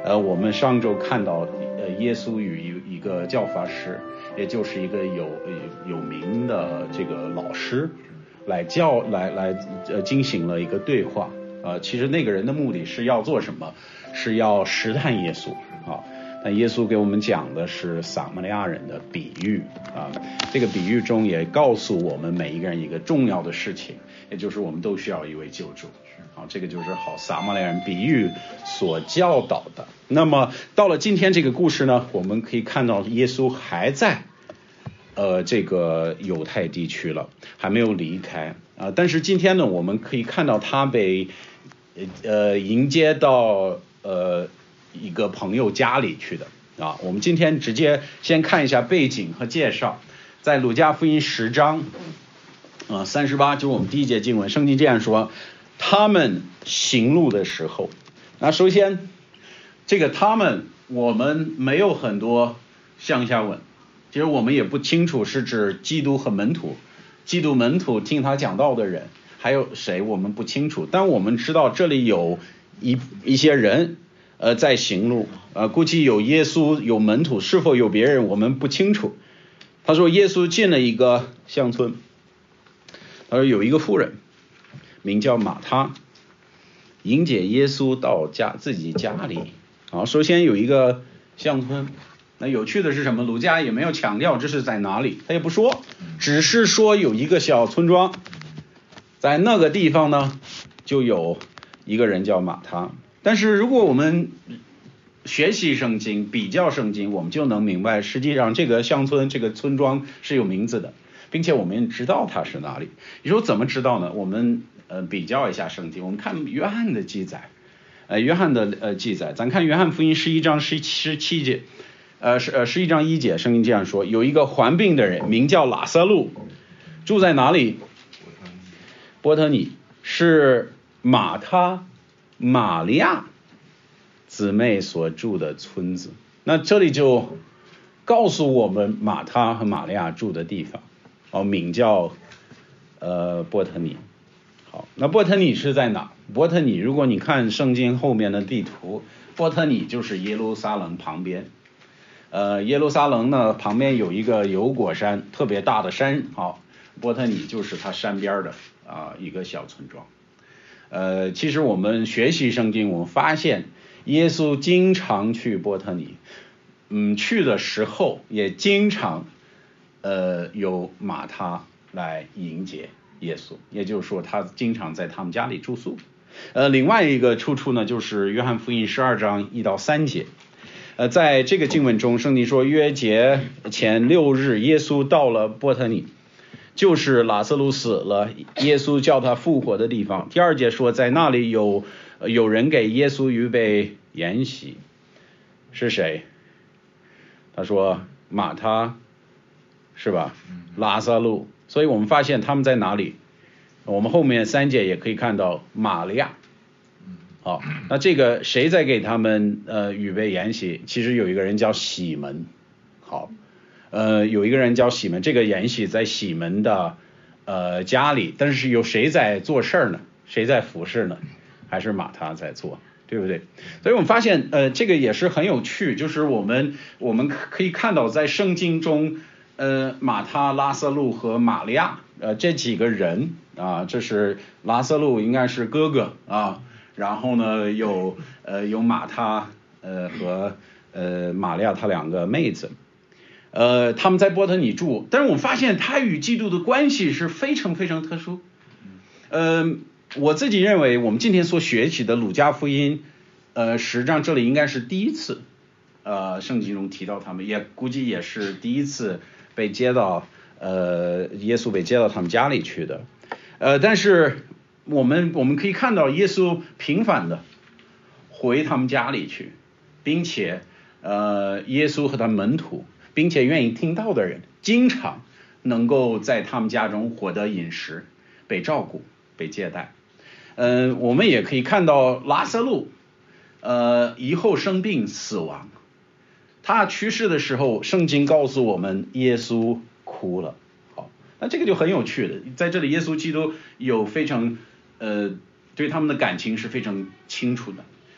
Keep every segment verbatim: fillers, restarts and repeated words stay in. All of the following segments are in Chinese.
呃，我们上周看到呃耶稣与一个教法师，也就是一个有有名的这个老师来教来来呃进行了一个对话。呃，其实那个人的目的是要做什么？是要试探耶稣啊。但耶稣给我们讲的是撒玛利亚人的比喻啊。这个比喻中也告诉我们每一个人一个重要的事情，也就是我们都需要一位救主。好，这个就是好撒玛利亚人比喻所教导的。那么到了今天这个故事呢，我们可以看到耶稣还在呃这个犹太地区了，还没有离开啊。但是今天呢，我们可以看到他被呃迎接到呃一个朋友家里去的啊。我们今天直接先看一下背景和介绍，在路加福音十章啊三十八，就是我们第一节经文，圣经这样说。他们行路的时候，那首先这个他们我们没有很多上下文，其实我们也不清楚是指基督和门徒，基督门徒听他讲道的人还有谁我们不清楚，但我们知道这里有一一些人呃在行路，呃估计有耶稣有门徒，是否有别人我们不清楚。他说耶稣进了一个乡村，他说有一个妇人名叫马他，迎接耶稣到家自己家里。好，首先有一个乡村，那有趣的是什么？鲁家也没有强调这是在哪里，他也不说，只是说有一个小村庄，在那个地方呢就有一个人叫马他。但是如果我们学习圣经比较圣经，我们就能明白实际上这个乡村这个村庄是有名字的，并且我们知道它是哪里。你说怎么知道呢？我们呃，比较一下圣经，我们看约翰的记载，呃，约翰的呃记载，咱看约翰福音十一章十十七节，呃，十呃十一章一节，圣经这样说：有一个患病的人，名叫拉撒路，住在哪里？伯特尼，是马他、玛利亚姊妹所住的村子。那这里就告诉我们马他和玛利亚住的地方，哦，名叫呃伯特尼。好，那伯特尼是在哪？伯特尼，如果你看圣经后面的地图，伯特尼就是耶路撒冷旁边。呃，耶路撒冷呢旁边有一个油果山，特别大的山。好，伯特尼就是它山边的啊、呃、一个小村庄。呃，其实我们学习圣经，我们发现耶稣经常去伯特尼，嗯，去的时候也经常呃有马他来迎接耶稣，也就是说他经常在他们家里住宿。呃，另外一个出处呢，就是约翰福音十二章一到三节。呃，在这个经文中，圣经说约节前六日，耶稣到了伯特尼，就是拉撒路死了，耶稣叫他复活的地方。第二节说，在那里有有人给耶稣预备筵席，是谁？他说马他，是吧？拉撒路。所以我们发现他们在哪里？我们后面三节也可以看到玛利亚。好，那这个谁在给他们呃预备筵席？其实有一个人叫洗门。好，呃，有一个人叫洗门，这个筵席在洗门的呃家里，但是有谁在做事儿呢？谁在服侍呢？还是马他在做，对不对？所以我们发现呃这个也是很有趣，就是我们我们可以看到在圣经中。呃，马他、拉撒路和玛利亚，呃，这几个人啊，这是拉撒路应该是哥哥啊，然后呢有呃有马他呃和呃玛利亚他两个妹子，呃他们在伯特尼住，但是我们发现他与基督的关系是非常非常特殊。呃，我自己认为我们今天所学习的路加福音呃十章这里应该是第一次，呃圣经中提到他们，也估计也是第一次。被接到呃耶稣被接到他们家里去的，呃但是我们我们可以看到耶稣频繁的回他们家里去，并且呃耶稣和他门徒，并且愿意听到的人，经常能够在他们家中获得饮食，被照顾，被接待。嗯、呃，我们也可以看到拉撒路呃以后生病死亡。他去世的时候，圣经告诉我们耶稣哭了。好，那这个就很有趣的，在这里耶稣基督有非常呃对他们的感情是非常清楚的，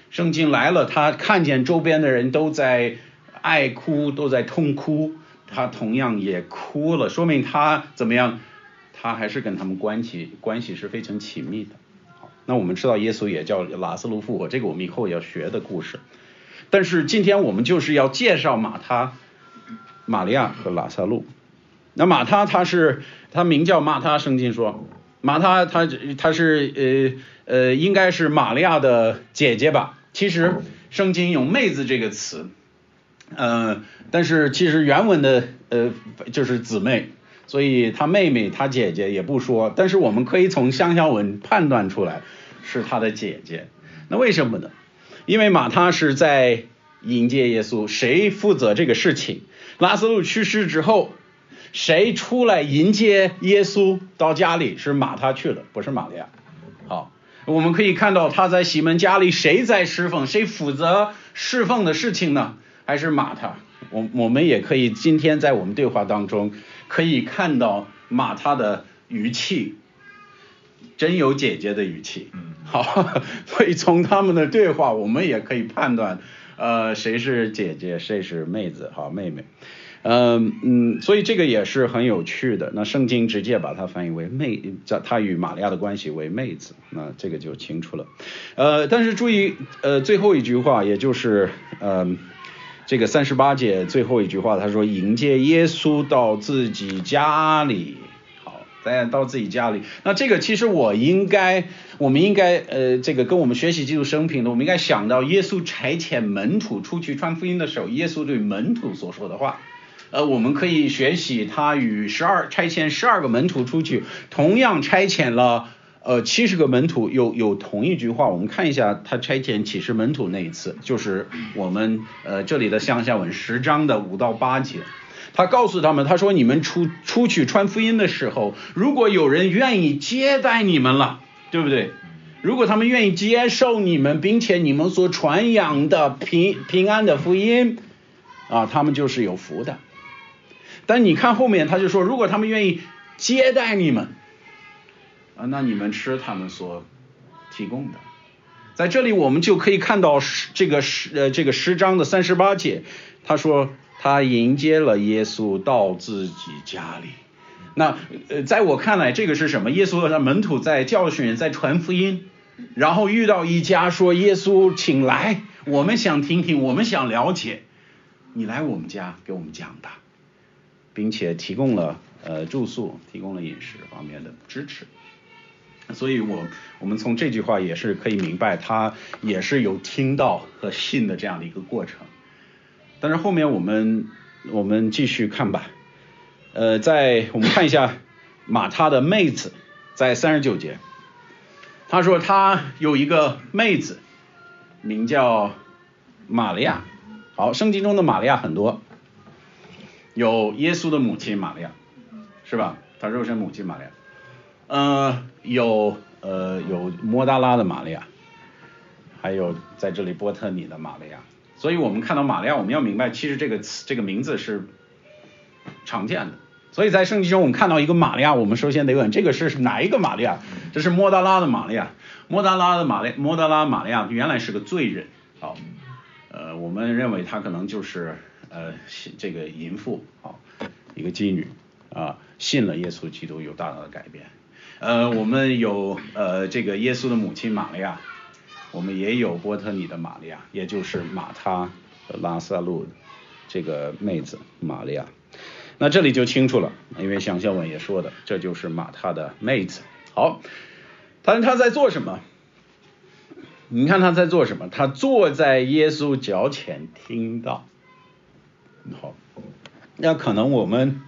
圣经来了，他看见周边的人都在爱哭，都在痛哭，他同样也哭了，说明他怎么样？他还是跟他们关系关系是非常亲密的。好，那我们知道耶稣也叫拉撒路复活，这个我们以后要学的故事。但是今天我们就是要介绍马他、玛利亚和拉撒路。那马他他是他名叫马他，圣经说马他他他是呃呃应该是玛利亚的姐姐吧？其实圣经用妹子这个词，呃，但是其实原文的呃就是姊妹。所以他妹妹他姐姐也不说，但是我们可以从乡下文判断出来是他的姐姐。那为什么呢？因为马他是在迎接耶稣，谁负责这个事情？拉撒路去世之后，谁出来迎接耶稣到家里？是马他去了，不是玛利亚。好，我们可以看到他在西门家里，谁在侍奉？谁负责侍奉的事情呢？还是马他？我我们也可以今天在我们对话当中可以看到马他的语气，真有姐姐的语气。好，所以从他们的对话我们也可以判断呃谁是姐姐谁是妹子，好，妹妹。嗯嗯，所以这个也是很有趣的。那圣经直接把它翻译为妹，他与玛利亚的关系为妹子，那这个就清楚了。呃，但是注意呃最后一句话，也就是呃这个三十八节最后一句话，他说迎接耶稣到自己家里。好，再到自己家里。那这个其实我应该，我们应该呃这个跟我们学习基督生平的，我们应该想到耶稣差遣门徒出去传福音的时候，耶稣对门徒所说的话。呃，我们可以学习他与十二差遣十二个门徒出去，同样差遣了呃七十个门徒，有有同一句话，我们看一下他差遣七十门徒那一次，就是我们呃这里的乡下文十章的五到八节，他告诉他们，他说你们出出去传福音的时候，如果有人愿意接待你们了，对不对？如果他们愿意接受你们，并且你们所传扬的平平安的福音啊，他们就是有福的。但你看后面他就说，如果他们愿意接待你们啊，那你们吃他们所提供的。在这里我们就可以看到这个呃这个十章的三十八节，他说他迎接了耶稣到自己家里。那呃在我看来这个是什么？耶稣的门徒在教训人，在传福音，然后遇到一家说耶稣请来，我们想听听，我们想了解，你来我们家给我们讲吧，并且提供了呃住宿，提供了饮食方面的支持。所以我我们从这句话也是可以明白，他也是有听到和信的这样的一个过程。但是后面我们我们继续看吧。呃，在我们看一下马他的妹子，在三十九节，他说他有一个妹子，名叫玛利亚。好，圣经中的玛利亚很多。有耶稣的母亲玛利亚，是吧？他肉身母亲玛利亚，呃，有呃有摩大拉的玛利亚，还有在这里波特尼的玛利亚。所以我们看到玛利亚，我们要明白，其实这个词这个名字是常见的。所以在圣经中我们看到一个玛利亚，我们首先得问，这个是哪一个玛利亚？这是摩大拉的玛利亚。摩大拉的玛利摩大拉玛利亚原来是个罪人，好，呃，我们认为她可能就是呃，这个淫妇啊，一个妓女啊，信了耶稣基督，有大大的改变。呃，我们有呃这个耶稣的母亲玛利亚，我们也有波特尼的玛利亚，也就是马他和拉撒路这个妹子玛利亚。那这里就清楚了，因为详小文也说的，这就是马他的妹子。好，但是他在做什么？你看他在做什么？他坐在耶稣脚前听到。好，那可能我们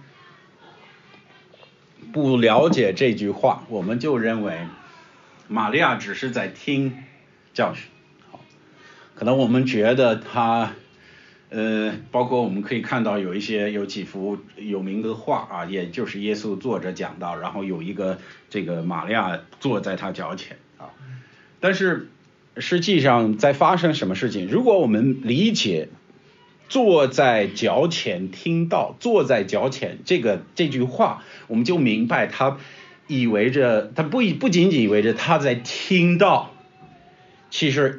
不了解这句话，我们就认为玛利亚只是在听教训。好，可能我们觉得他呃，包括我们可以看到有一些有几幅有名的画啊，也就是耶稣坐着讲道，然后有一个这个玛利亚坐在他脚前啊。但是实际上在发生什么事情？如果我们理解坐在脚前听到，坐在脚前这个这句话，我们就明白他意味着，他不不仅仅意味着他在听到，其实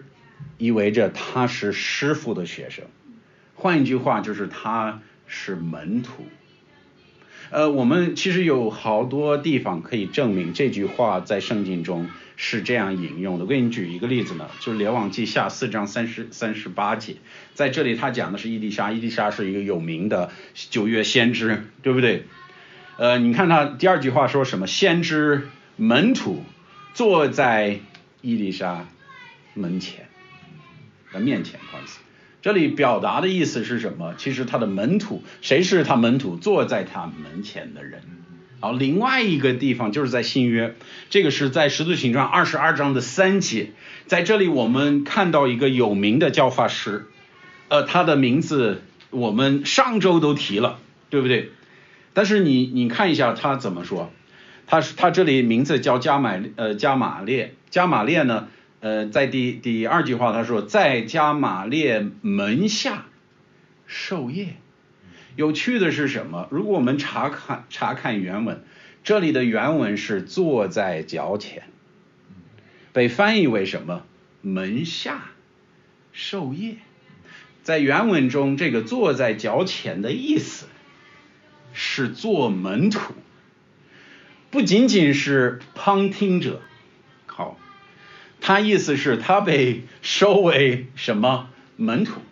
意味着他是师傅的学生，换一句话就是他是门徒。呃，我们其实有好多地方可以证明这句话在圣经中是这样引用的。我给你举一个例子呢，就是列王记下四章三十三十八节，在这里他讲的是伊丽莎，伊丽莎是一个有名的旧约先知，对不对？呃，你看他第二句话说什么？先知门徒坐在伊丽莎门前的面前，不好意思，这里表达的意思是什么？其实他的门徒，谁是他门徒？坐在他门前的人。好，另外一个地方就是在新约，这个是在使徒行传二十二章的三节，在这里我们看到一个有名的教法师，呃，他的名字我们上周都提了，对不对？但是你你看一下他怎么说，他他这里名字叫加买呃加玛列，加玛列呢，呃，在第第二句话他说在加玛列门下授业。有趣的是什么？如果我们查看查看原文，这里的原文是坐在脚前，被翻译为什么？门下授业。在原文中，这个坐在脚前的意思是做门徒，不仅仅是旁听者。好，他意思是他被收为什么？门徒。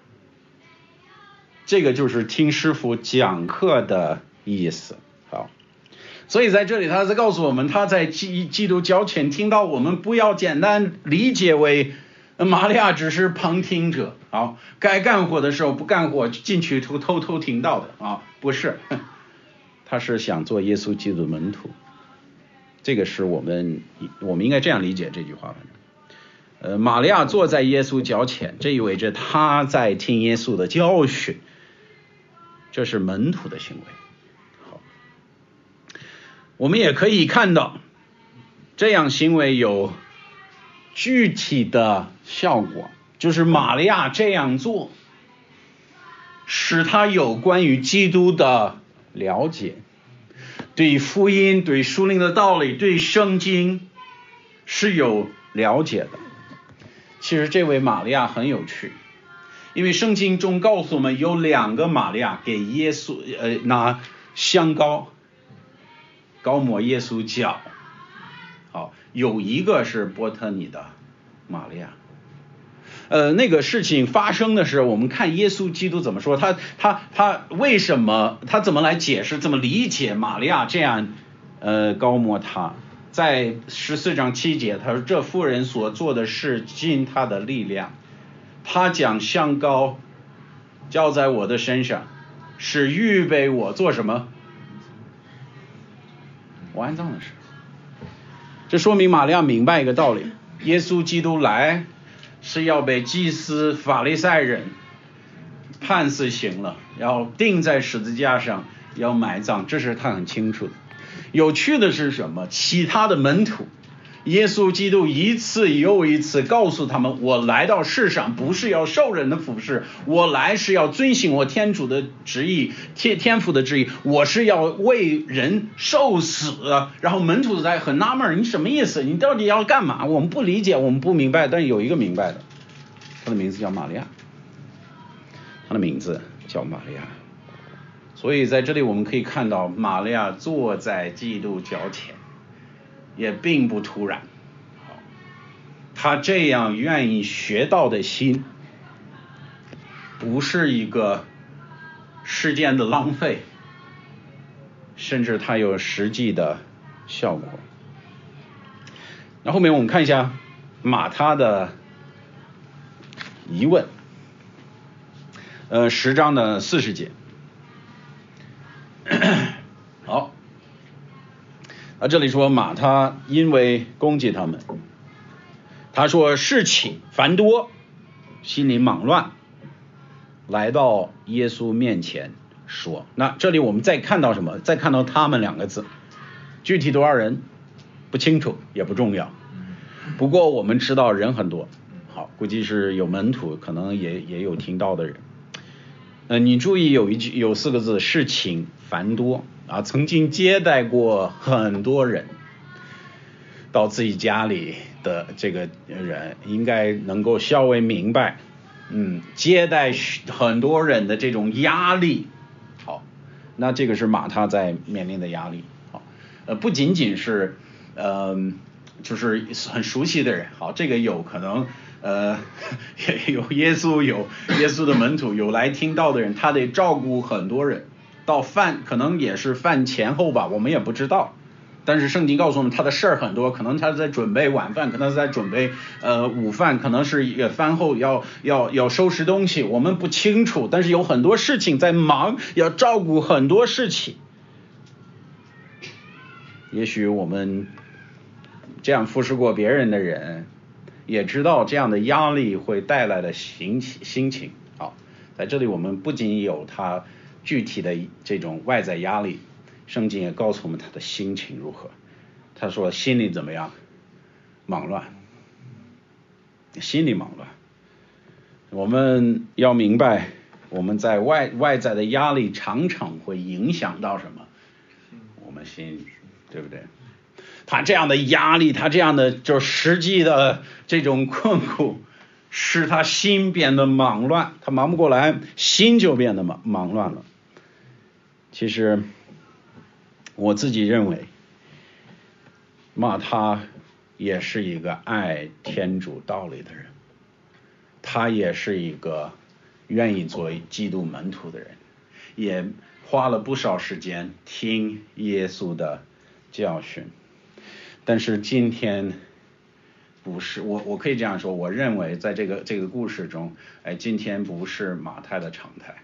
这个就是听师傅讲课的意思。好，所以在这里他在告诉我们，他在基基督教前听到我们不要简单理解为玛利亚只是旁听者，好，该干活的时候不干活，进去偷偷偷听到的啊，不是，他是想做耶稣基督的门徒。这个是我们我们应该这样理解这句话。呃，玛利亚坐在耶稣脚前，这意味着他在听耶稣的教训，这是门徒的行为。好，我们也可以看到这样行为有具体的效果，就是玛利亚这样做使他有关于基督的了解，对福音、对属灵的道理、对圣经是有了解的。其实这位玛利亚很有趣，因为圣经中告诉我们有两个玛利亚给耶稣呃拿香膏膏抹耶稣脚。好，有一个是伯特尼的玛利亚。呃，那个事情发生的时候，我们看耶稣基督怎么说，他他他为什么他怎么来解释，怎么理解玛利亚这样呃膏抹他。在十四章七节，他说这妇人所做的事尽她的力量，她将香膏浇在我的身上，是预备我做什么？我安葬的事。这说明玛利亚明白一个道理，耶稣基督来是要被祭司法利赛人判死刑了，要钉在十字架上，要埋葬，这是他很清楚的。有趣的是什么？其他的门徒，耶稣基督一次又一次告诉他们，我来到世上不是要受人的服侍，我来是要遵行我天主的旨意，天天父的旨意，我是要为人受死。然后门徒在很纳闷，你什么意思？你到底要干嘛？我们不理解，我们不明白。但有一个明白的，他的名字叫玛利亚，他的名字叫玛利亚。所以在这里我们可以看到，玛利亚坐在基督脚前也并不突然，他这样愿意学道的心不是一个时间的浪费，甚至它有实际的效果。那后面我们看一下马他的疑问，呃，十章的四十节。好，啊，这里说马他因为攻击他们，他说事情繁多，心里忙乱，来到耶稣面前说。那这里我们再看到什么？再看到他们两个字，具体多少人不清楚也不重要，不过我们知道人很多，好，估计是有门徒，可能也也有听到的人。呃，你注意有一句有四个字，事情繁多啊，曾经接待过很多人。 到自己家里的这个人应该能够稍微明白，嗯，接待很多人的这种压力。好，那这个是马他在面临的压力。好，呃，不仅仅是呃，就是很熟悉的人。好，这个有可能呃，有耶稣，有耶稣的门徒，有来听到的人，他得照顾很多人。到饭可能也是饭前后吧，我们也不知道。但是圣经告诉我们他的事儿很多，可能他在准备晚饭，可能是在准备呃午饭，可能是也饭后要要要收拾东西，我们不清楚。但是有很多事情在忙，要照顾很多事情。也许我们这样服侍过别人的人，也知道这样的压力会带来的心心情。好，在这里我们不仅有他具体的这种外在压力，圣经也告诉我们他的心情如何。他说心里怎么样？忙乱，心里忙乱。我们要明白，我们在外外在的压力常常会影响到什么？我们心，对不对？他这样的压力，他这样的就实际的这种困苦，使他心变得忙乱，他忙不过来，心就变得忙忙乱了。其实我自己认为，马他也是一个爱天主道理的人，他也是一个愿意做基督门徒的人，也花了不少时间听耶稣的教训。但是今天不是我，我可以这样说，我认为在这个这个故事中，哎，今天不是马太的常态。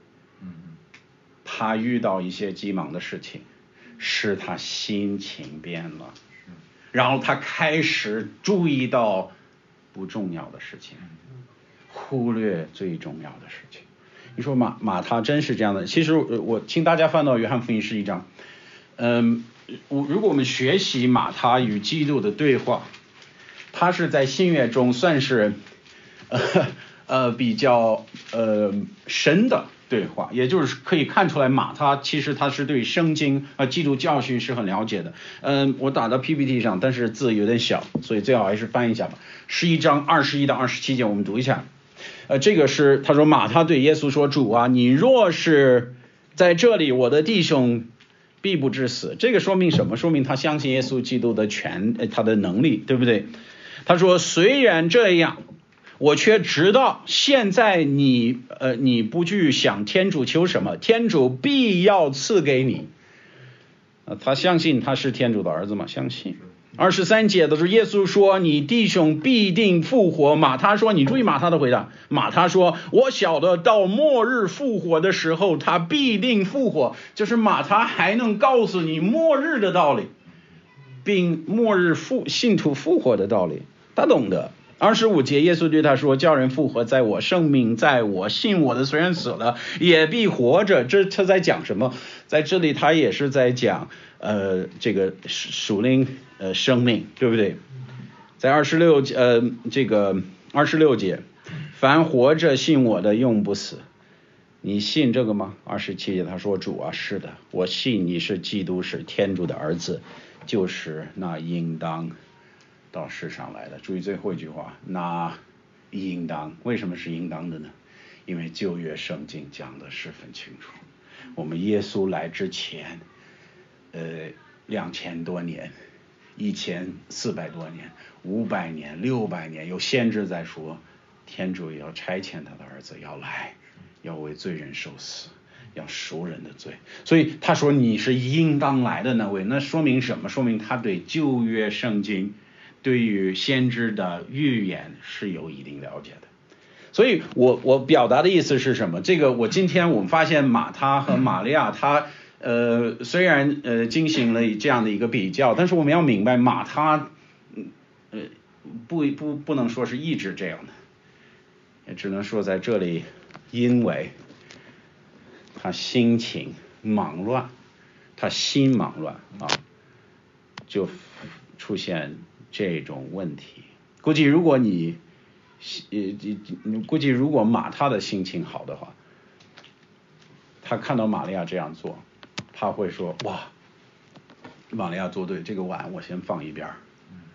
他遇到一些急忙的事情，使他心情变了，然后他开始注意到不重要的事情，忽略最重要的事情。你说马马他真是这样的？其实我请大家翻到约翰福音十一章，嗯，如果我们学习马他与基督的对话，他是在新约中算是呃呃比较呃深的对话，也就是可以看出来马他其实他是对圣经啊、呃、基督教训是很了解的。嗯，我打到 P P T 上，但是字有点小，所以最好还是翻一下吧。十一章二十一到二十七节我们读一下。呃，这个是他说马他对耶稣说：“主啊，你若是在这里，我的弟兄必不致死。”这个说明什么？说明他相信耶稣基督的权，呃，他的能力，对不对？他说：“虽然这样，我却知道现在你呃你不去想天主求什么，天主必要赐给你。”呃，他相信他是天主的儿子吗？相信。二十三节的是耶稣说：“你弟兄必定复活。”马他说，你注意马他的回答。马他说：“我晓得到末日复活的时候，他必定复活。”就是马他还能告诉你末日的道理，并末日复信徒复活的道理，他懂得。二十五节耶稣对他说：“叫人复活，在我，生命在我，信我的虽然死了，也必活着。”这他在讲什么？在这里他也是在讲呃这个属灵呃生命，对不对？在二十六呃这个二十六节，凡活着信我的永不死。你信这个吗？二十七节他说：“主啊，是的，我信你是基督，是天主的儿子，就是那应当到世上来的。”注意最后一句话，那应当，为什么是应当的呢？因为旧约圣经讲的十分清楚，我们耶稣来之前呃两千多年，一千四百多年，五百年，六百年，有先知在说天主要差遣他的儿子要来，要为罪人受死，要赎人的罪。所以他说你是应当来的那位，那说明什么？说明他对旧约圣经对于先知的预言是有一定了解的。所以我我表达的意思是什么？这个我今天我们发现马他和玛利亚他呃虽然呃进行了这样的一个比较，但是我们要明白马他呃不不不能说是一直这样的，也只能说在这里因为他心情忙乱，他心忙乱啊，就出现这种问题。估计如果你呃估计如果马他的心情好的话，他看到玛利亚这样做，他会说：哇，玛利亚做对，这个碗我先放一边，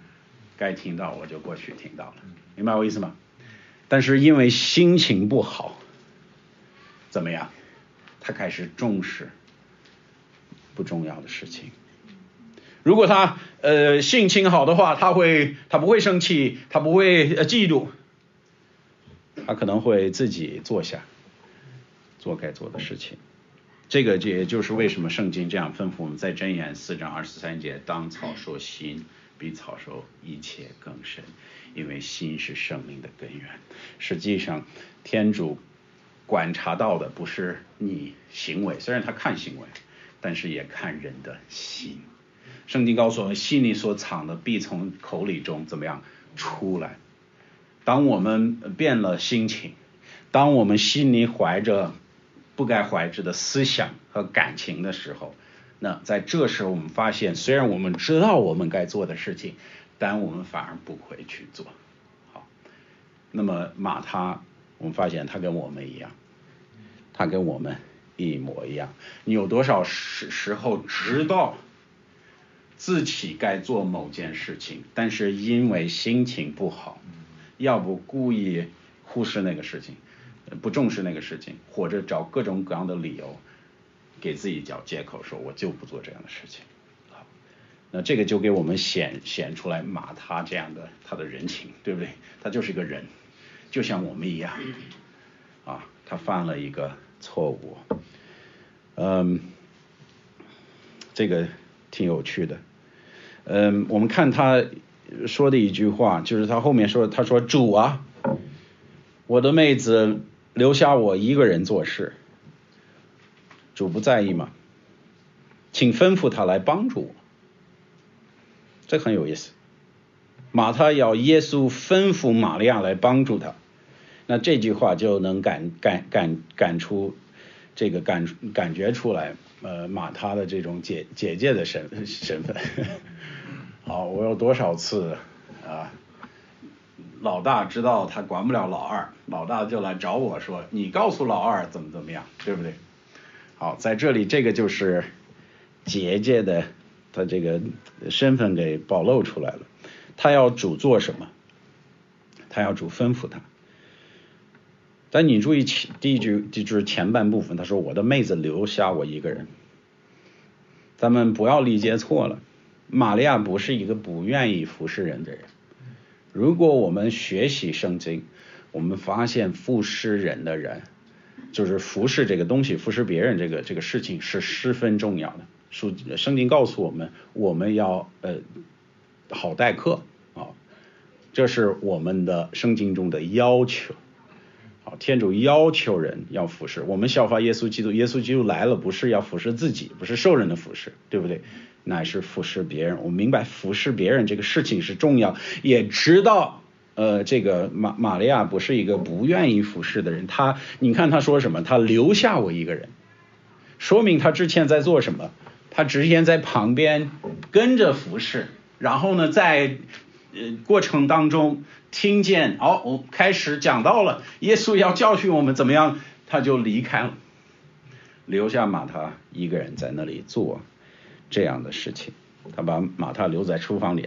该听到我就过去听到了，明白我意思吗？但是因为心情不好，怎么样？他开始重视不重要的事情。如果他呃心情好的话，他会他不会生气，他不会呃嫉妒，他可能会自己坐下做该做的事情。这个也就是为什么圣经这样吩咐我们在箴言四章二十三节，当草说心比草说一切更深，因为心是生命的根源。实际上天主观察到的不是你行为，虽然他看行为，但是也看人的心。圣经告诉我们，心里所藏的必从口里中怎么样出来。当我们变了心情，当我们心里怀着不该怀着的思想和感情的时候，那在这时候我们发现，虽然我们知道我们该做的事情，但我们反而不会去做。好，那么马他，我们发现他跟我们一样，他跟我们一模一样。你有多少时时候知道自己该做某件事情，但是因为心情不好，要不故意忽视那个事情，不重视那个事情，或者找各种各样的理由给自己找借口，说我就不做这样的事情。好，那这个就给我们显显出来马他这样的他的人情，对不对？他就是一个人，就像我们一样啊，他犯了一个错误。嗯，这个挺有趣的。嗯，我们看他说的一句话，就是他后面说，他说主啊，我的妹子留下我一个人做事，主不在意吗？请吩咐他来帮助我。这很有意思，马他要耶稣吩咐玛利亚来帮助他，那这句话就能感感感感出这个感感觉出来，呃，马他的这种姐姐姐的身身份。好，我有多少次啊，老大知道他管不了老二，老大就来找我说，你告诉老二怎么怎么样，对不对？好，在这里这个就是姐姐的他这个身份给暴露出来了。他要主做什么？他要主吩咐他。但你注意第一句就是前半部分，他说我的妹子留下我一个人。咱们不要理解错了，玛利亚不是一个不愿意服侍人的人。如果我们学习圣经，我们发现服侍人的人，就是服侍这个东西，服侍别人这个这个事情是十分重要的。圣经告诉我们，我们要呃好待客啊，这是我们的圣经中的要求。好，天主要求人要服侍，我们效法耶稣基督，耶稣基督来了不是要服侍自己，不是受人的服侍，对不对？乃是服侍别人。我们明白服侍别人这个事情是重要，也知道呃这个玛玛利亚不是一个不愿意服侍的人。他你看他说什么？他留下我一个人，说明他之前在做什么？他之前在旁边跟着服侍，然后呢在呃过程当中听见哦，我开始讲到了耶稣要教训我们怎么样，他就离开了，留下马他一个人在那里做这样的事情。他把马他留在厨房里了。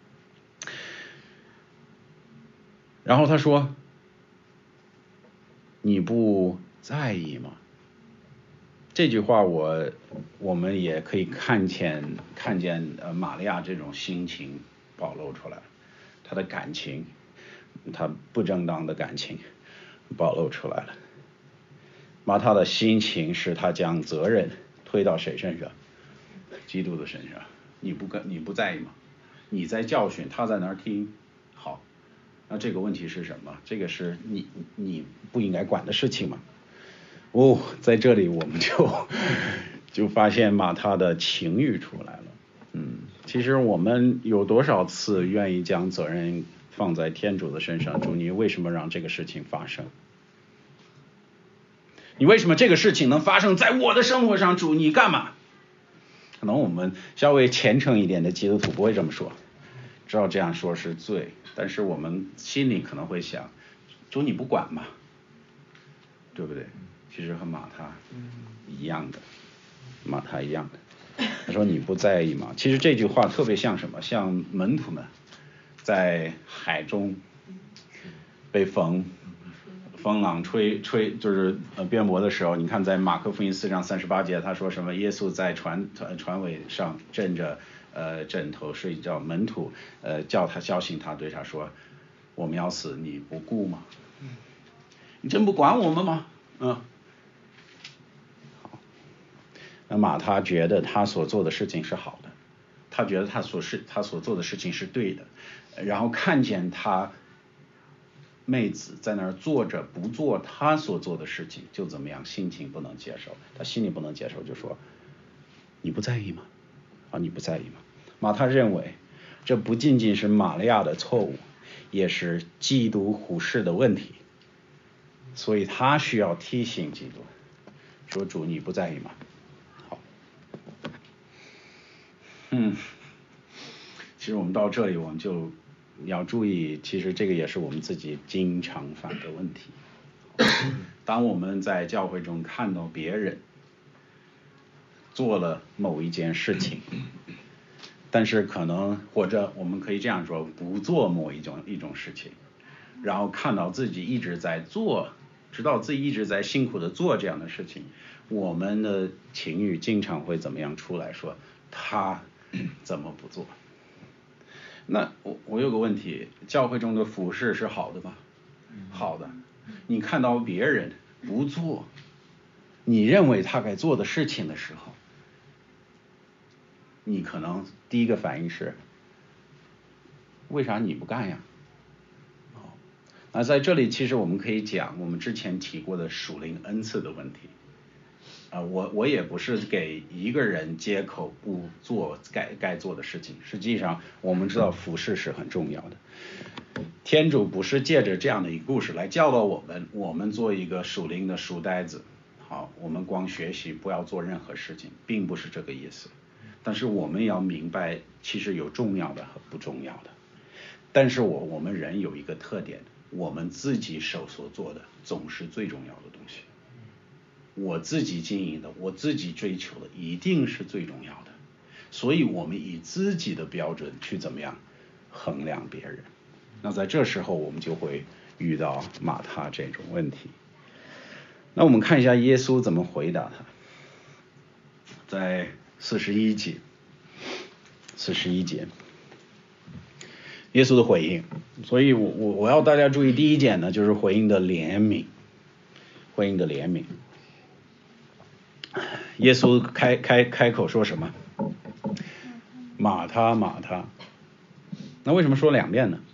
然后他说，你不在意吗？这句话我我们也可以看见看见呃玛利亚这种心情暴露出来，她的感情，她不正当的感情暴露出来了。马他的心情是他将责任推到谁身上？基督的身上。你不跟你不在意吗？你在教训，他在那儿听。好，那这个问题是什么？这个是你你不应该管的事情吗？哦，在这里我们就就发现马他的情欲出来了。嗯，其实我们有多少次愿意将责任放在天主的身上？主，你为什么让这个事情发生？你为什么这个事情能发生在我的生活上？主，你干嘛？可能我们稍微虔诚一点的基督徒不会这么说，知道这样说是罪，但是我们心里可能会想，主你不管嘛，对不对？其实和马他一样的，马他一样的。他说你不在意吗？其实这句话特别像什么？像门徒们在海中被风风浪吹吹，就是呃颠簸的时候，你看在马可福音四章三十八节，他说什么？耶稣在船船船尾上枕着呃枕头睡觉，门徒呃叫他叫醒他，对他说：“我们要死，你不顾吗？你真不管我们吗？”嗯。那马他觉得他所做的事情是好的，他觉得他所是他所做的事情是对的，然后看见他妹子在那儿坐着不做他所做的事情，就怎么样，心情不能接受，他心里不能接受，就说你不在意吗？啊，你不在意吗？马他认为这不仅仅是玛利亚的错误，也是基督忽视的问题，所以他需要提醒基督说，主你不在意吗？嗯，其实我们到这里，我们就要注意，其实这个也是我们自己经常犯的问题。当我们在教会中看到别人做了某一件事情，但是可能或者我们可以这样说，不做某一种一种事情，然后看到自己一直在做，知道自己一直在辛苦的做这样的事情，我们的情绪经常会怎么样出来说他怎么不做？那我我有个问题，教会中的服事是好的吗？好的。你看到别人不做你认为他该做的事情的时候，你可能第一个反应是，为啥你不干呀？那在这里其实我们可以讲我们之前提过的属灵恩赐的问题。啊、呃，我我也不是给一个人借口不做该该做的事情，实际上我们知道服事是很重要的。天主不是借着这样的一个故事来教导我们，我们做一个属灵的书呆子，好，我们光学习不要做任何事情，并不是这个意思。但是我们要明白，其实有重要的和不重要的。但是我我们人有一个特点，我们自己手所做的总是最重要的东西。我自己经营的，我自己追求的，一定是最重要的。所以我们以自己的标准去怎么样衡量别人。那在这时候我们就会遇到马他这种问题。那我们看一下耶稣怎么回答他，在四十一节，四十一节，耶稣的回应。所以我我我要大家注意第一点呢，就是回应的怜悯，回应的怜悯。耶稣开开开口说什么？马他马他。那为什么说两遍呢？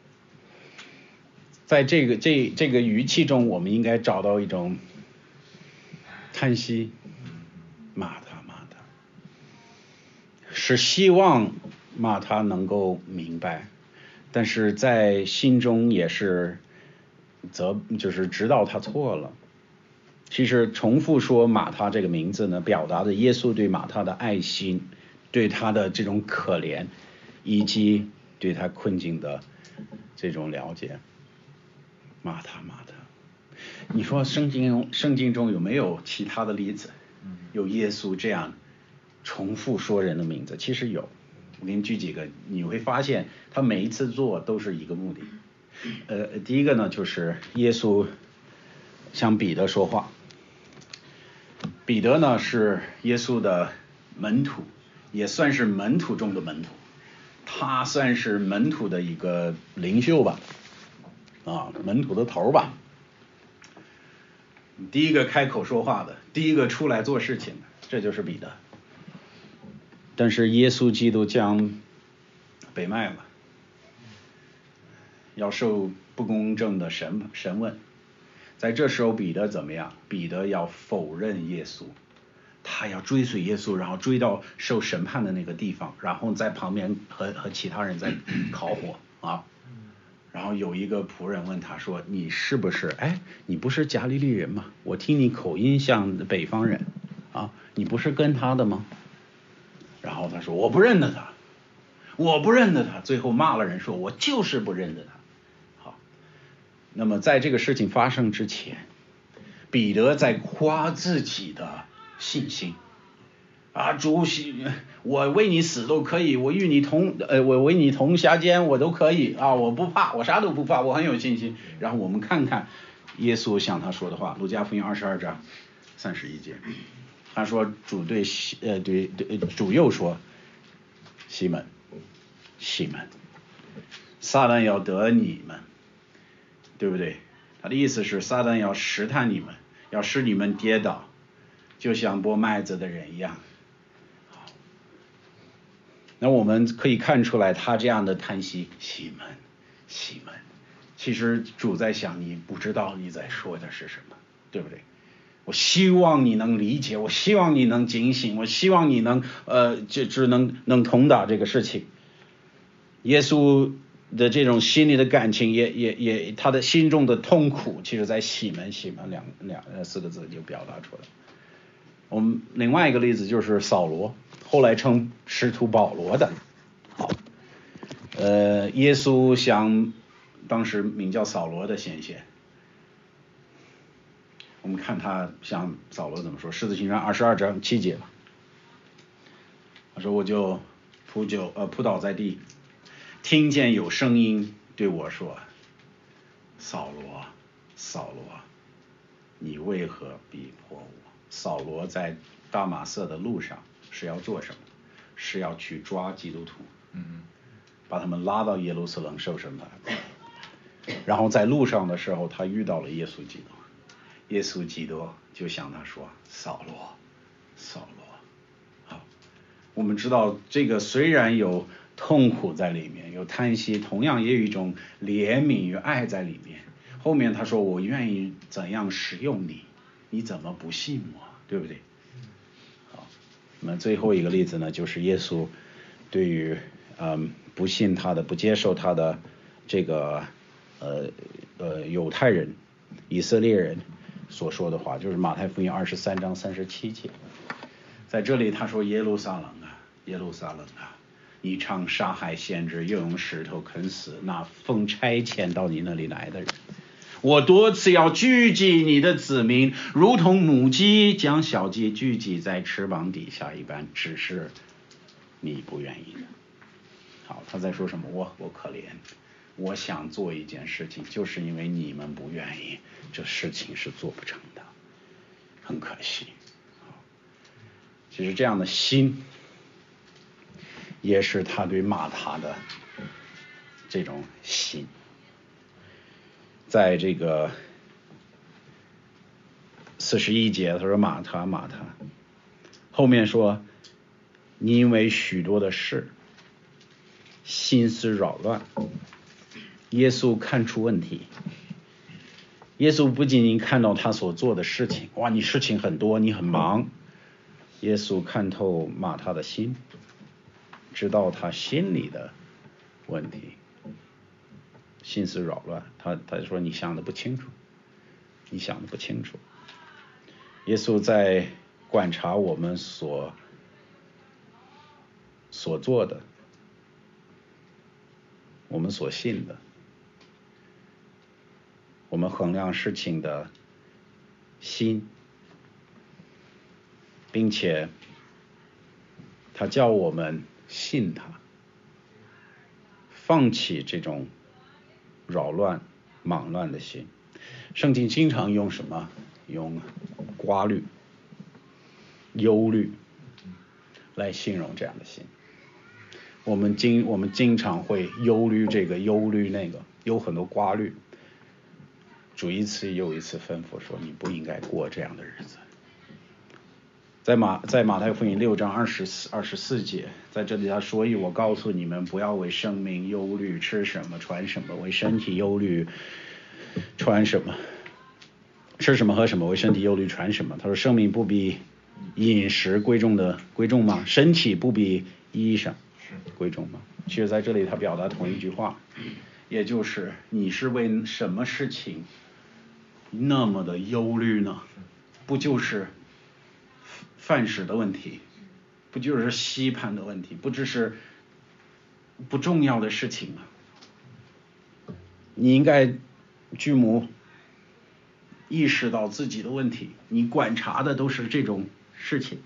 在这个这这个语气中，我们应该找到一种叹息，马他马他，是希望马他能够明白，但是在心中也是责，就是知道他错了。其实重复说马他这个名字呢，表达的耶稣对马他的爱心，对他的这种可怜，以及对他困境的这种了解。马他马他，你说圣经圣经中有没有其他的例子，有耶稣这样重复说人的名字？其实有，我给你举几个，你会发现他每一次做都是一个目的。呃，第一个呢，就是耶稣向彼得说话。彼得呢是耶稣的门徒，也算是门徒中的门徒，他算是门徒的一个领袖吧，啊，门徒的头吧，第一个开口说话的，第一个出来做事情的，这就是彼得。但是耶稣基督将被卖了，要受不公正的审审问。在这时候彼得怎么样？彼得要否认耶稣，他要追随耶稣，然后追到受审判的那个地方，然后在旁边和和其他人在烤火啊。然后有一个仆人问他说，你是不是哎你不是加利利人吗？我听你口音像北方人啊，你不是跟他的吗？然后他说我不认得他，我不认得他，最后骂了人说我就是不认得他。好，那么在这个事情发生之前，彼得在夸自己的信心， 啊，主，我为你死都可以，我与你同呃，我为你同下监我都可以啊，我不怕，我啥都不怕，我很有信心。然后我们看看耶稣向他说的话，路加福音二十二章三十一节，他说主对呃对对主又说，西门西门，撒旦要得你们，对不对？他的意思是撒旦要试探你们，要使你们跌倒，就像剥麦子的人一样。那我们可以看出来他这样的叹息，西门西门，其实主在想，你不知道你在说的是什么，对不对？我希望你能理解，我希望你能警醒，我希望你能呃就只能能通达这个事情。耶稣的这种心里的感情也也也他的心中的痛苦，其实在西门西门两两四个字就表达出来。我们另外一个例子就是扫罗，后来称使徒保罗的。好，呃，耶稣向当时名叫扫罗的显现。我们看他向扫罗怎么说，《使徒行传》二十二章七节。他说：“我就扑就呃扑倒在地，听见有声音对我说：扫罗，扫罗，你为何逼迫我？”扫罗在大马色的路上是要做什么？是要去抓基督徒，嗯，把他们拉到耶路撒冷受审判。然后在路上的时候，他遇到了耶稣基督，耶稣基督就向他说：“扫罗，扫罗。”好，我们知道这个虽然有痛苦在里面，有叹息，同样也有一种怜悯与爱在里面。后面他说：“我愿意怎样使用你，你怎么不信我？”对不对？好，那么最后一个例子呢，就是耶稣对于嗯不信他的、不接受他的这个呃呃犹太人、以色列人所说的话，就是马太福音二十三章三十七节。在这里他说：“耶路撒冷啊，耶路撒冷啊，你常杀害先知，又用石头啃死那奉差遣到你那里来的人。我多次要聚集你的子民，如同母鸡将小鸡聚集在翅膀底下一般，只是你不愿意的。”好，他在说什么？我我可怜，我想做一件事情，就是因为你们不愿意，这事情是做不成的，很可惜。其实这样的心，也是他对马他的这种心。在这个四十一节，他说：“马他马他。”后面说：“你因为许多的事，心思扰乱。”耶稣看出问题。耶稣不仅仅看到他所做的事情，哇，你事情很多，你很忙。耶稣看透马他的心，知道他心里的问题。心思扰乱，他他说你想的不清楚，你想的不清楚。耶稣在观察我们所所做的，我们所信的，我们衡量事情的心，并且他叫我们信他，放弃这种扰乱、莽乱的心。圣经经常用什么？用挂虑、忧虑来形容这样的心。我们经我们经常会忧虑这个，忧虑那个，有很多挂虑。主一次又一次吩咐说，你不应该过这样的日子。在马在马太福音六章二十四二十四节，在这里他说：“我告诉你们，不要为生命忧虑，吃什么穿什么；为身体忧虑，穿什么吃什么喝什么；为身体忧虑，穿什么。”他说：“生命不比饮食贵重的贵重吗？身体不比衣裳贵重吗？”其实在这里他表达同一句话，也就是你是为什么事情那么的忧虑呢？不就是饭食的问题，不就是稀罕的问题，不只是不重要的事情吗？你应该居母意识到自己的问题，你观察的都是这种事情，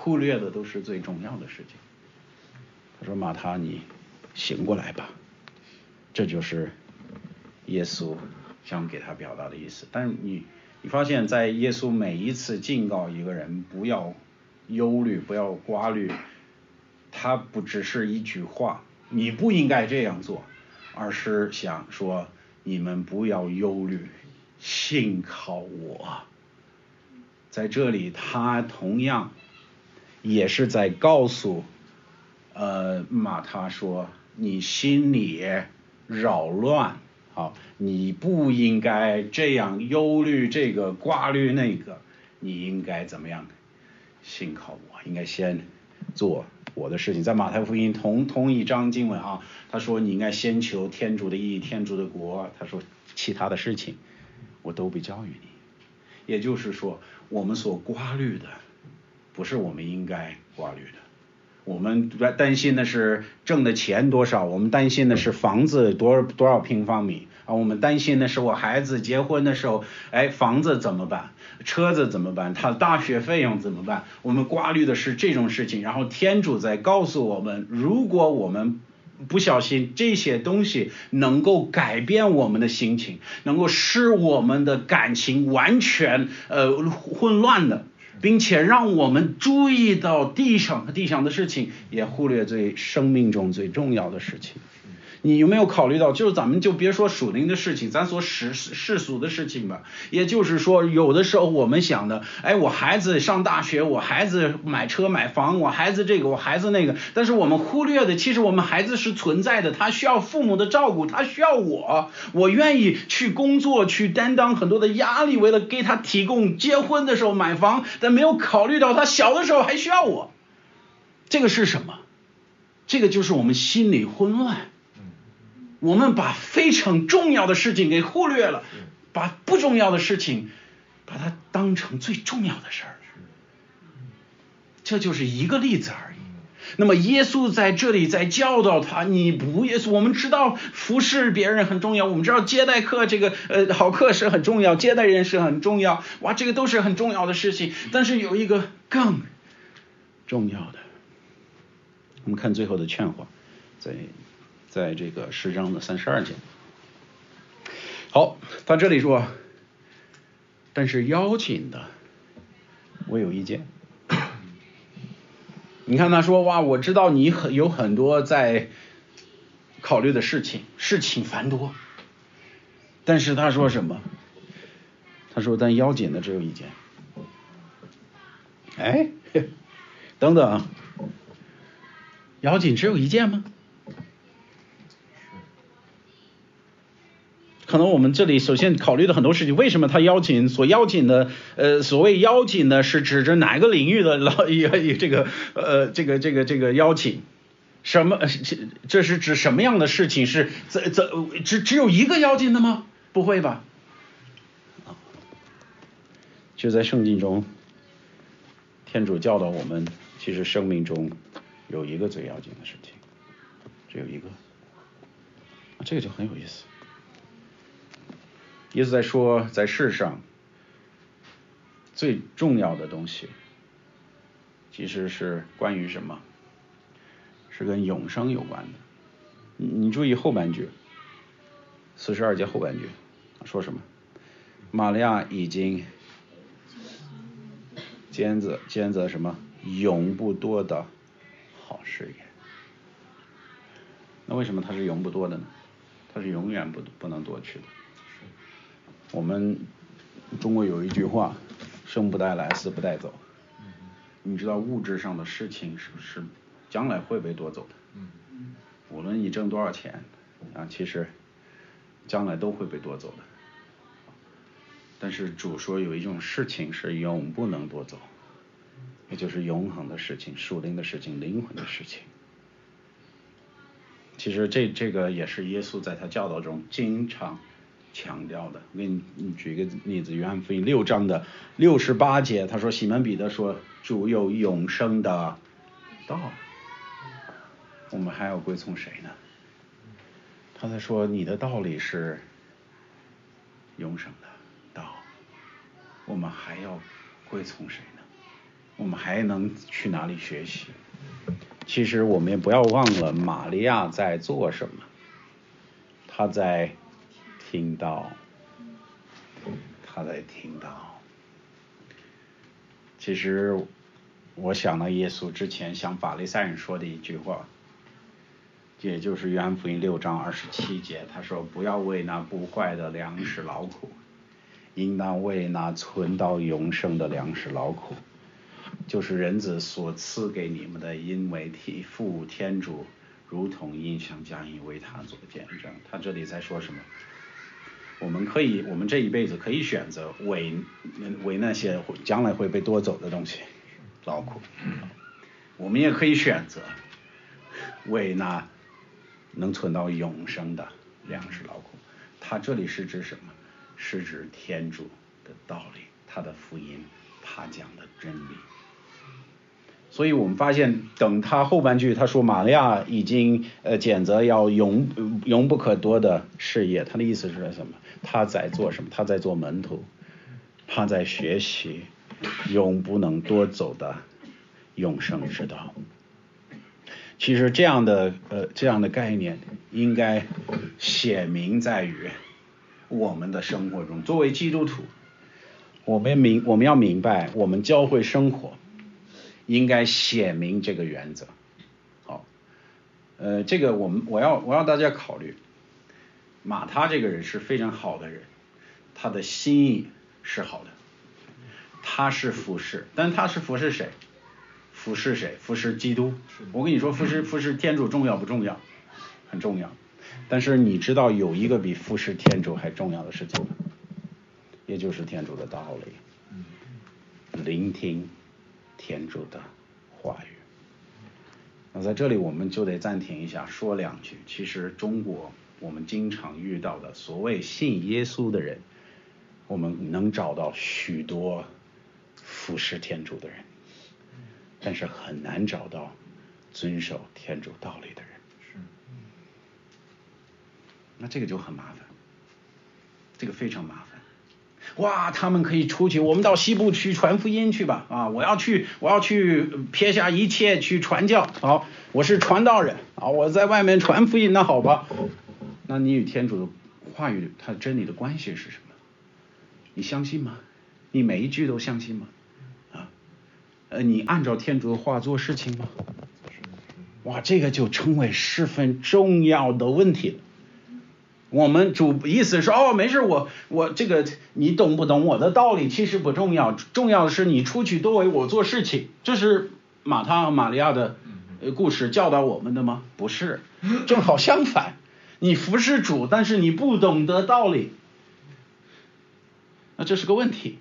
忽略的都是最重要的事情。他说马他，你醒过来吧。这就是耶稣想给他表达的意思。但是你你发现在耶稣每一次警告一个人不要忧虑不要挂虑，他不只是一句话你不应该这样做，而是想说你们不要忧虑，信靠我。在这里他同样也是在告诉呃马他说，你心里扰乱，好，你不应该这样忧虑这个挂虑那个，你应该怎么样？信靠我，应该先做我的事情。在马太福音同同一章经文啊，他说你应该先求天主的义，天主的国，他说其他的事情我都不教育你。也就是说，我们所挂虑的不是我们应该挂虑的。我们担心的是挣的钱多少，我们担心的是房子多多少平方米啊，我们担心的是我孩子结婚的时候，哎，房子怎么办，车子怎么办，他大学费用怎么办，我们挂虑的是这种事情。然后天主在告诉我们，如果我们不小心这些东西能够改变我们的心情，能够使我们的感情完全呃混乱的，并且让我们注意到地上和地上的事情，也忽略最生命中最重要的事情。你有没有考虑到，就是咱们就别说属灵的事情，咱所世世俗的事情吧。也就是说，有的时候我们想的，哎，我孩子上大学，我孩子买车买房，我孩子这个，我孩子那个，但是我们忽略的，其实我们孩子是存在的，他需要父母的照顾，他需要我，我愿意去工作，去担当很多的压力，为了给他提供结婚的时候买房，但没有考虑到他小的时候还需要我。这个是什么？这个就是我们心理混乱。我们把非常重要的事情给忽略了，把不重要的事情把它当成最重要的事儿。这就是一个例子而已。那么耶稣在这里在教导他，你不耶稣，我们知道服侍别人很重要，我们知道接待客这个呃好客是很重要，接待人是很重要，哇，这个都是很重要的事情。但是有一个更重要的，我们看最后的劝话，在在这个十章的三十二节。好，他这里说，但是邀请的我有意见。你看他说，哇，我知道你很有很多在考虑的事情，事情繁多，但是他说什么？他说但邀请的只有一件。哎，等等，邀请只有一件吗？可能我们这里首先考虑的很多事情，为什么他邀请所邀请的呃所谓邀请呢，是指着哪个领域的老这个呃这个这个这个邀请？什么？这是指什么样的事情？是这这只只有一个邀请的吗？不会吧？就在圣经中，天主教导我们，其实生命中有一个最要紧的事情，只有一个，啊，这个就很有意思。耶稣在说，在世上最重要的东西其实是关于什么？是跟永生有关的。你你注意后半句，四十二节后半句说什么？玛利亚已经兼责兼责什么？永不多的好事业。那为什么它是永不多的呢？它是永远不不能夺去的。我们中国有一句话，生不带来，死不带走。你知道物质上的事情是不是将来会被夺走的？无论你挣多少钱啊，其实将来都会被夺走的。但是主说有一种事情是永不能夺走，也就是永恒的事情、属灵的事情、灵魂的事情。其实这这个也是耶稣在他教导中经常强调的。我给你你举一个例子，约翰福音六章的六十八节，他说西门彼得说主有永生的道，我们还要归从谁呢？他在说你的道理是永生的道，我们还要归从谁呢？ 我们还能去哪里学习？其实我们也不要忘了玛利亚在做什么，她在听到，她在听到。其实我想到耶稣之前向法利赛人说的一句话，也就是约翰福音六章二十七节，他说不要为那不坏的粮食劳苦，应当为那存到永生的粮食劳苦，就是人子所赐给你们的，因为替父天主如同印象将以为他做见证。他这里在说什么？我们可以，我们这一辈子可以选择为为那些将来会被夺走的东西劳苦，我们也可以选择为那能存到永生的粮食劳苦。他这里是指什么？是指天主的道理，他的福音，他讲的真理。所以我们发现，等他后半句他说玛利亚已经呃拣择要永永不可夺的事业，他的意思是什么？他在做什么？他在做门徒，他在学习永不能夺走的永生之道。其实这样的呃这样的概念应该显明在于我们的生活中。作为基督徒，我们明我们要明白，我们教会生活应该显明这个原则。好，呃，这个我们我要我要大家考虑，马他这个人是非常好的人，他的心意是好的，他是服侍，但他是服侍谁？服侍谁？服侍基督。我跟你说，服侍服侍天主重要不重要？很重要。但是你知道有一个比服侍天主还重要的事情吗？也就是天主的道理，聆听天主的话语。那在这里我们就得暂停一下，说两句。其实中国我们经常遇到的所谓信耶稣的人，我们能找到许多服侍天主的人，但是很难找到遵守天主道理的人。那这个就很麻烦，这个非常麻烦。哇，他们可以出去，我们到西部去传福音去吧！啊，我要去，我要去撇下一切去传教。好，我是传道人啊，我在外面传福音，那好吧。那你与天主的话语，他真理的关系是什么？你相信吗？你每一句都相信吗？啊，呃，你按照天主的话做事情吗？哇，这个就成为十分重要的问题了。我们主意思是哦，没事，我我这个你懂不懂我的道理其实不重要，重要的是你出去多为我做事情。这是马他和玛利亚的故事教导我们的吗？不是，正好相反，你服侍主，但是你不懂得道理，那这是个问题。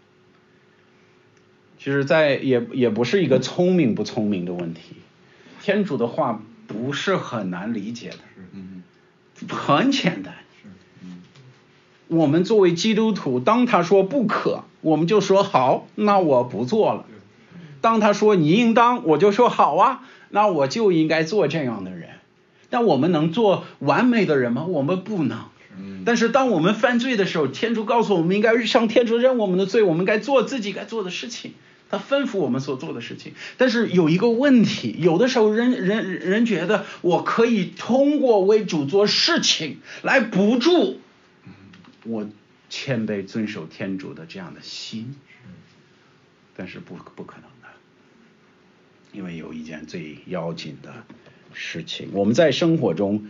其实在也也不是一个聪明不聪明的问题，天主的话不是很难理解的，很简单。我们作为基督徒，当他说不可，我们就说好，那我不做了。当他说你应当，我就说好啊，那我就应该做这样的人。但我们能做完美的人吗？我们不能。但是当我们犯罪的时候，天主告诉我们应该向天主认我们的罪，我们该做自己该做的事情，他吩咐我们所做的事情。但是有一个问题，有的时候人人人觉得我可以通过为主做事情来补助我谦卑遵守天主的这样的心，但是不不可能的，因为有一件最要紧的事情，我们在生活中，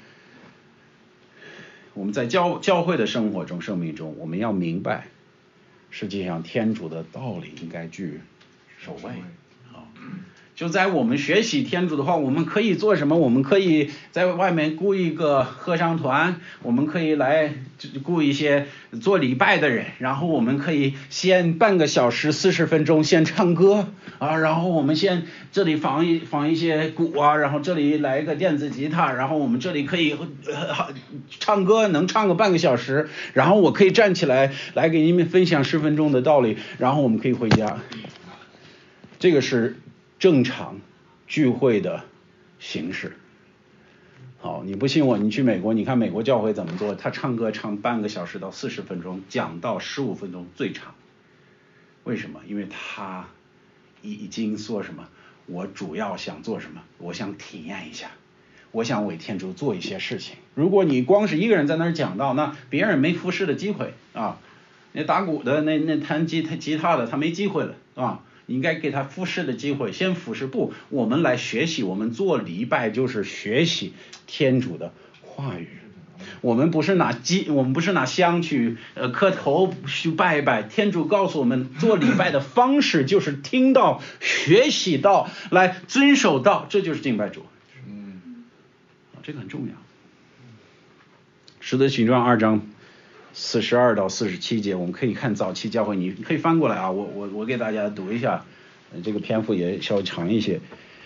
我们在教教会的生活中、生命中，我们要明白，实际上天主的道理应该居首位。好，就在我们学习天主的话，我们可以做什么？我们可以在外面雇一个合唱团，我们可以来雇一些做礼拜的人，然后我们可以先半个小时四十分钟先唱歌啊，然后我们先这里放一放一些鼓啊，然后这里来一个电子吉他，然后我们这里可以、呃、唱歌，能唱个半个小时，然后我可以站起来来给你们分享十分钟的道理，然后我们可以回家。这个是正常聚会的形式。好，你不信我，你去美国，你看美国教会怎么做？他唱歌唱半个小时到四十分钟，讲到十五分钟最长。为什么？因为他已已经说什么？我主要想做什么？我想体验一下，我想为天主做一些事情。如果你光是一个人在那儿讲道，那别人没服侍的机会啊。那打鼓的，那那弹吉他吉他的，他没机会了啊。你应该给他服侍的机会，先服侍。不，我们来学习，我们做礼拜就是学习天主的话语。我们不是拿鸡，我们不是拿香去呃磕头去拜一拜。天主告诉我们，做礼拜的方式就是听到、学习到、来遵守到，这就是敬拜主。嗯，这个很重要。使徒行传二章四十二到四十七节，我们可以看早期教会，你可以翻过来啊，我我我给大家读一下，这个篇幅也稍微长一些。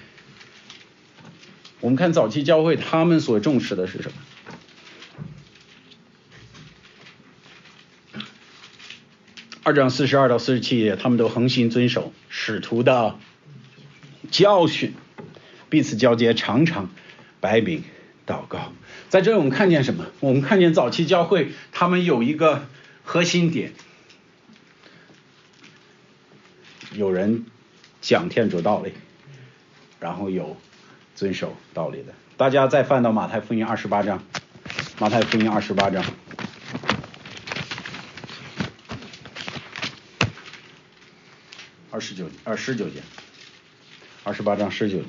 我们看早期教会他们所重视的是什么？二章四十二到四十七节，他们都恒心遵守使徒的教训，彼此交接，常常摆饼祷告。在这里我们看见什么？我们看见早期教会他们有一个核心点，有人讲天主道理，然后有遵守道理的。大家再翻到马太福音二十八章，马太福音二十八章。二十九二十九节，二十八章十九节，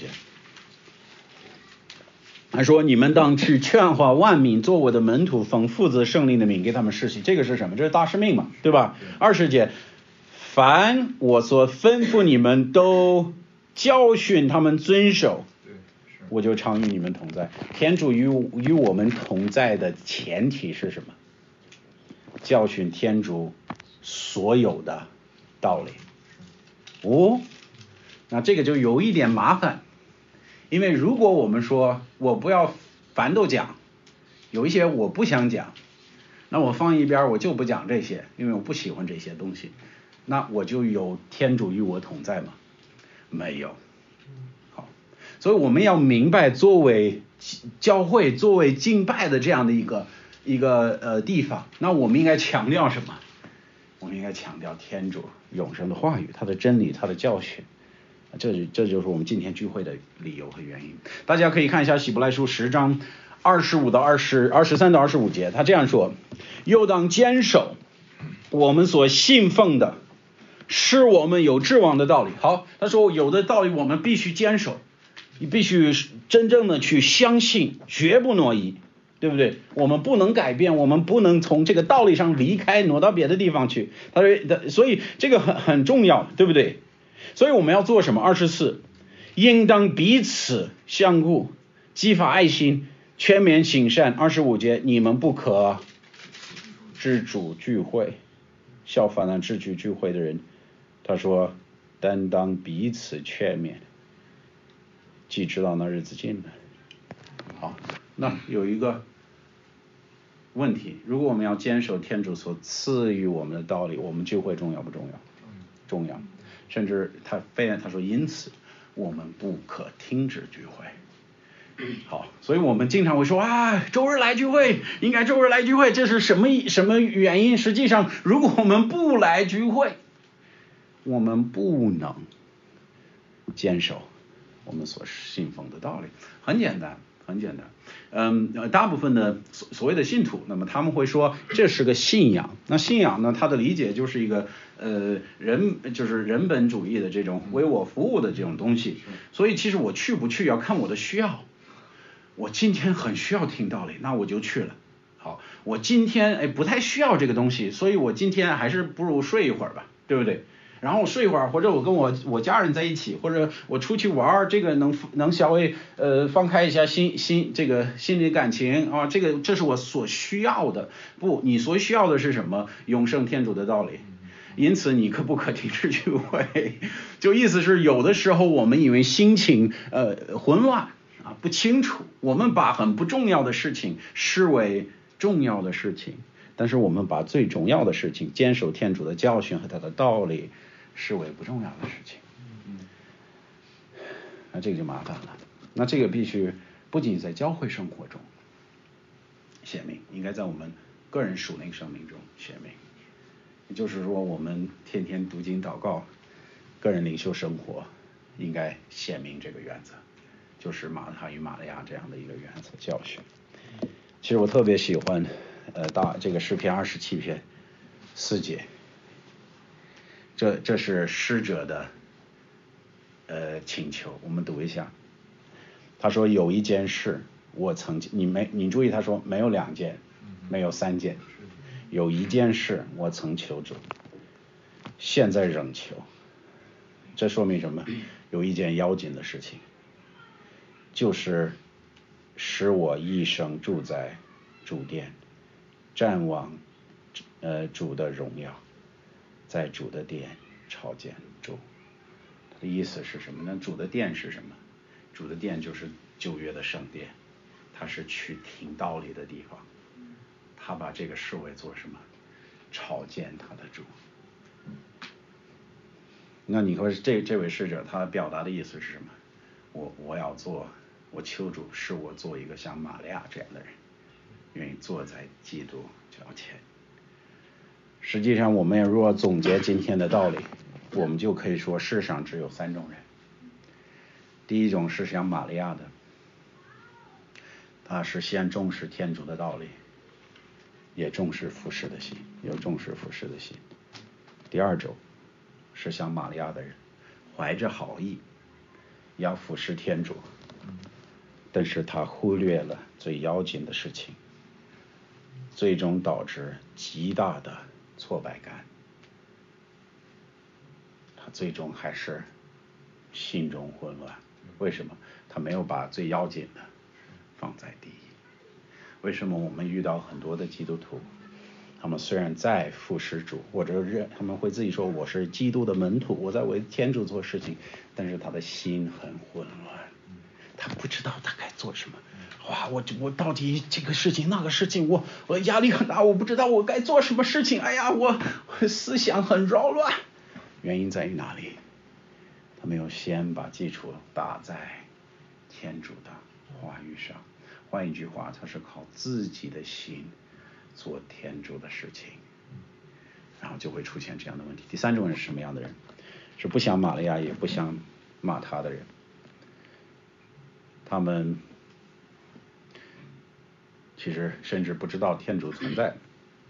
他说：“你们当去劝化万民，做我的门徒，奉父子圣灵的名给他们施洗。”这个是什么？这是大使命嘛，对吧？二十节，凡我所吩咐你们，都教训他们遵守，我就常与你们同在。天主与与我们同在的前提是什么？教训天主所有的道理。哦，那这个就有一点麻烦，因为如果我们说我不要凡都讲，有一些我不想讲，那我放一边，我就不讲这些，因为我不喜欢这些东西，那我就有天主与我同在吗？没有。好，所以我们要明白，作为教会、作为敬拜的这样的一个一个呃地方，那我们应该强调什么？我们应该强调天主永生的话语，他的真理，他的教训，这这就是我们今天聚会的理由和原因。大家可以看一下希伯来书十章二十五到二十二十三到二十五节，他这样说：又当坚守我们所信奉的，是我们有指望的道理。好，他说有的道理我们必须坚守，你必须真正的去相信，绝不挪移。对不对？我们不能改变，我们不能从这个道理上离开，挪到别的地方去。他说，所以这个很很重要，对不对？所以我们要做什么？二十四，应当彼此相顾，激发爱心，全面行善。二十五节，你们不可知主聚会，效法那知主聚会的人。他说，担当彼此劝勉，既知道那日子近了。好。那有一个问题，如果我们要坚守天主所赐予我们的道理，我们聚会重要不重要？重要。甚至他非然他说，因此我们不可停止聚会。好，所以我们经常会说啊，周日来聚会，应该周日来聚会，这是什么什么原因？实际上，如果我们不来聚会，我们不能坚守我们所信奉的道理。很简单。很简单，嗯，大部分的所所谓的信徒，那么他们会说这是个信仰。那信仰呢，它的理解就是一个呃人就是人本主义的这种为我服务的这种东西。所以其实我去不去要看我的需要。我今天很需要听道理，那我就去了。好，我今天哎不太需要这个东西，所以我今天还是不如睡一会儿吧，对不对？然后我睡一会儿，或者我跟我我家人在一起，或者我出去玩，这个能能稍微呃放开一下心心这个心理感情啊，这个这是我所需要的。不，你所需要的是什么？永生天主的道理。因此你可不可停止聚会？就意思是有的时候我们因为心情呃混乱啊不清楚，我们把很不重要的事情视为重要的事情，但是我们把最重要的事情，坚守天主的教训和他的道理视为不重要的事情。那这个就麻烦了。那这个必须不仅在教会生活中显明，应该在我们个人属灵生命中显明。也就是说，我们天天读经祷告， 个人领袖生活应该显明这个原则，就是马太与玛利亚这样的一个原则教训。其实我特别喜欢呃大这个诗篇二十七篇四节，这这是诗者的呃请求，我们读一下。他说有一件事我曾经，你没你注意他说没有两件，没有三件，有一件事我曾求主，现在仍求。这说明什么？有一件要紧的事情，就是使我一生住在主殿，瞻望呃主的荣耀，在主的殿朝见主。他的意思是什么呢？主的殿是什么？主的殿就是旧约的圣殿，它是去听道理的地方。他把这个视为做什么？朝见他的主。那你说这这位使者他表达的意思是什么？我我要做，我求主使我做一个像玛利亚这样的人，愿意坐在基督脚前。实际上我们如果总结今天的道理，我们就可以说世上只有三种人。第一种是像玛利亚的，他是先重视天主的道理，也重视服侍的心，有重视服侍的心。第二种是像玛利亚的人，怀着好意要服侍天主，但是他忽略了最要紧的事情，最终导致极大的挫败感。他最终还是心中混乱。为什么？他没有把最要紧的放在第一。为什么我们遇到很多的基督徒，他们虽然在服侍主，或者是他们会自己说我是基督的门徒，我在为天主做事情，但是他的心很混乱，他不知道他该做什么。哇，我我到底这个事情那个事情，我我压力很大，我不知道我该做什么事情。哎呀，我我思想很扰乱。原因在于哪里？他没有先把基础打在天主的话语上。换一句话，他是靠自己的心做天主的事情，然后就会出现这样的问题。第三种人是什么样的人？是不像玛利亚也不像马他的人。他们其实甚至不知道天主存在，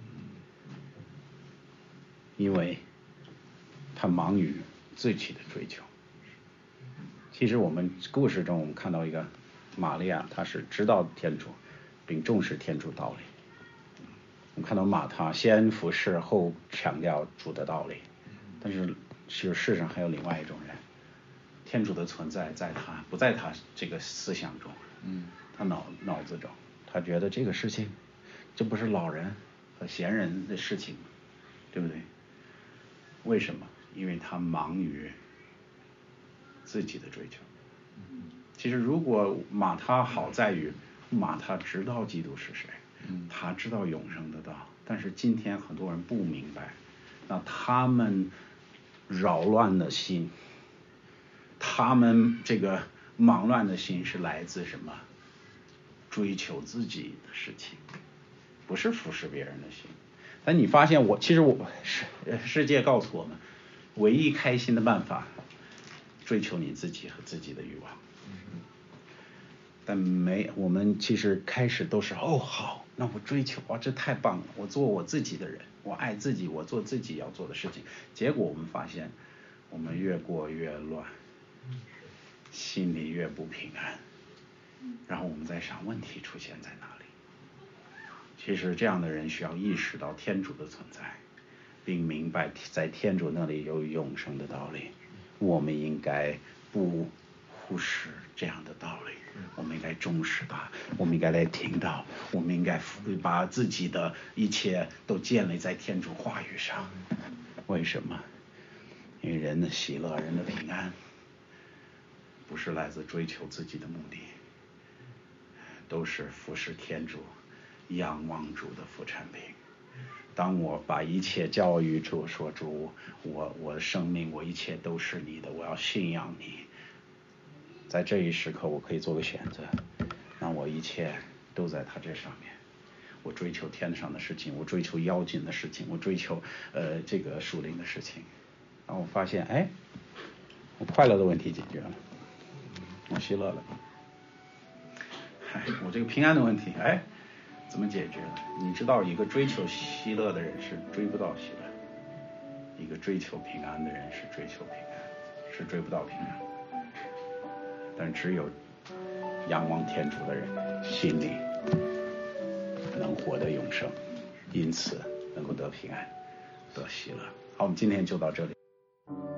因为他忙于自己的追求。其实我们故事中我们看到一个玛利亚，她是知道天主并重视天主道理。我们看到马他先服侍后强调主的道理，但是其实世上还有另外一种人，天主的存在在他不在他这个思想中，嗯，他脑脑子中，他觉得这个事情这不是老人和闲人的事情，对不对？为什么？因为他忙于自己的追求。其实如果马他好在于马他知道基督是谁，他知道永生的道，但是今天很多人不明白，那他们扰乱的心，他们这个忙乱的心是来自什么？追求自己的事情，不是服侍别人的心。但你发现我其实我世世界告诉我们，唯一开心的办法，追求你自己和自己的欲望。但没，我们其实开始都是哦好，那我追求哇，这太棒了，我做我自己的人，我爱自己，我做自己要做的事情。结果我们发现，我们越过越乱，心里越不平安，然后我们在想问题出现在哪里？其实这样的人需要意识到天主的存在，并明白在天主那里有永生的道理，我们应该不忽视这样的道理，我们应该重视它，我们应该来听到，我们应该把自己的一切都建立在天主话语上。为什么？因为人的喜乐，人的平安不是来自追求自己的目的，都是服侍天主，仰望主的副产品。当我把一切交于主，说主，我我的生命，我一切都是你的，我要信仰你。在这一时刻，我可以做个选择，那我一切都在他这上面。我追求天上的事情，我追求妖精的事情，我追求呃这个属灵的事情。然后我发现，哎， 我快乐的问题解决了，我喜乐了。哎，我这个平安的问题，哎，怎么解决的？你知道，一个追求喜乐的人是追不到喜乐，一个追求平安的人是追求平安，是追不到平安。但只有仰望天主的人，心里能获得永生，因此能够得平安，得喜乐。好，我们今天就到这里。